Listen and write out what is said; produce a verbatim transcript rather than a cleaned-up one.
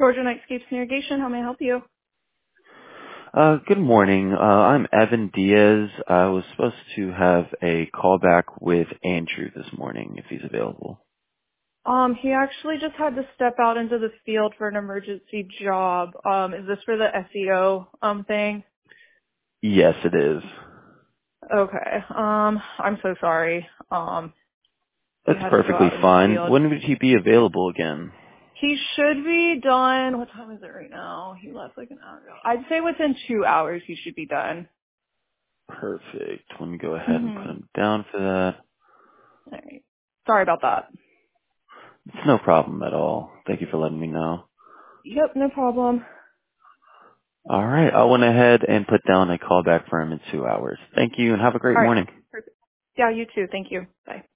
Georgia Nightscapes Irrigation. How may I help you? Uh, good morning. Uh, I'm Evan Diaz. I was supposed to have a call back with Andrew this morning if he's available. Um, he actually just had to step out into the field for an emergency job. Um, is this for the S E O um thing? Yes, it is. Okay. Um, I'm so sorry. Um, he That's had to go perfectly out in the fine. field. When would he be available again? He should be done. What time is it right now? He left like an hour ago. I'd say within two hours he should be done. Perfect. Let me go ahead and put Mhm. him down for that. All right. Sorry about that. It's no problem at all. Thank you for letting me know. Yep, no problem. All right. I went ahead and put down a call back for him in two hours. Thank you and have a great All right. morning. Perfect. Yeah, you too. Thank you. Bye.